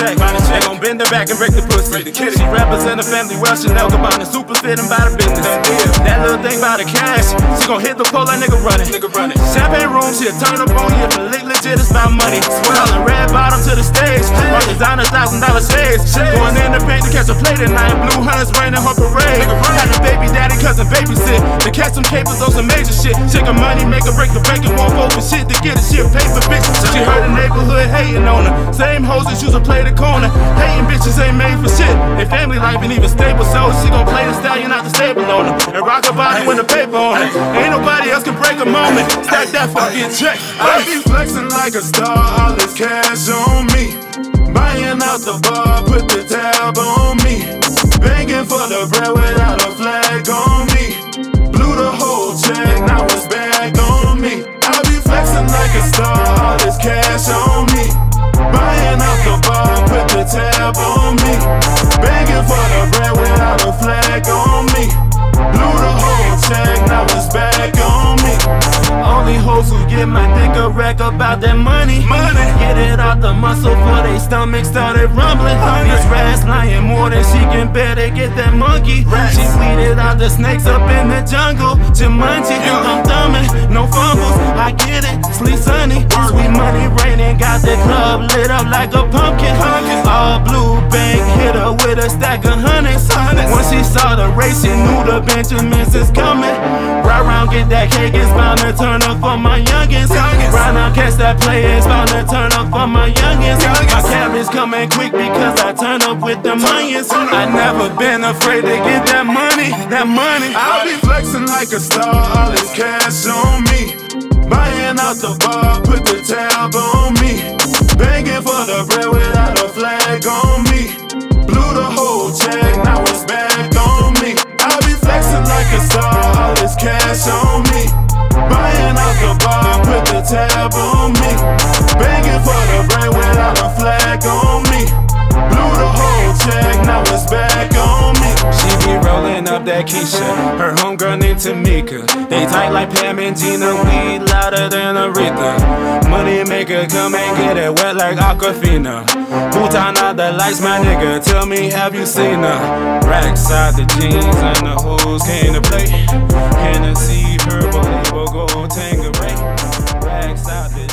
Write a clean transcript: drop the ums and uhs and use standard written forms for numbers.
check. They gon' bend her back and break the pussy. She represent the family well, Chanel Gabbana, super fit and by the business. That little thing by the cash, she gon' hit the pole like nigga running. Champagne room, she'll turn up on you if the lick legit, it's about money. Swirling red bottom to the stage, all designer $1,000 shades. Going in the paint to catch a plate tonight, blue hunters raining her parade. Had a baby daddy cousin babysit to catch some capers on some major shit. Chicken money, make her break the bank and won't vote for shit to get a shit paper, bitch. She heard the neighborhood hating on her. Same hoes that used to play the corner. Hating bitches ain't made for shit. They family life ain't even stable, so she gon' play the stallion out the stable on her and rock her body with the paper on it. Ain't nobody else can break a moment. Stack that fucking check. I be flexing like a star, all this cash on me. Buying out the bar, put the tab on me. Begging for the bread without a flag on me. Blew the whole check, now it's back on me. I be flexing like a star, all this cash on me. Buying out the bar, put the tab on me. Begging for the bread without a flag on me. Blew the whole check, now it's back on me. Only hoes who get my dick a wreck about that money. Get it out the muscle for they stomach started rumbling. This rat's lying more than she can bear to get that monkey. She weeded out the snakes up in the jungle. Jumanji, I'm thumbing, no fumbles, I get it. Sleep sunny, sweet money raining, got the club lit up like a pumpkin. All blue bank hit her with a stack of hundreds. Once she saw the race, she knew the Benjamins is coming. Right round, get that cake, it's bound to turn up for my youngins. Right now, catch that play, it's bound to turn up for my youngins. My cab is coming quick because I turn up with the millions. I never been afraid to get that money, that money. I be flexing like a star, all this cash on me. Buying out the bar, put the tab on me. Begging for the bread without a flag on me. Blew the whole check, now it's back on me. I be flexing like a star, all this cash on me. Buying out the bar, put the tab on me. Begging for the bread without a flag on me. Blew the whole check, now it's back on me. She be rolling up that Keisha, her homegirl named Tamika. They tight like Pam and Gina, weed louder than Aretha. Money maker, come and get it wet like Aquafina. Who turn out the lights, my nigga? Tell me, have you seen her? Racks out the jeans and the hoes came to play. Hennessy, Herbal, Evo, Gold, Tangeray. Racks out the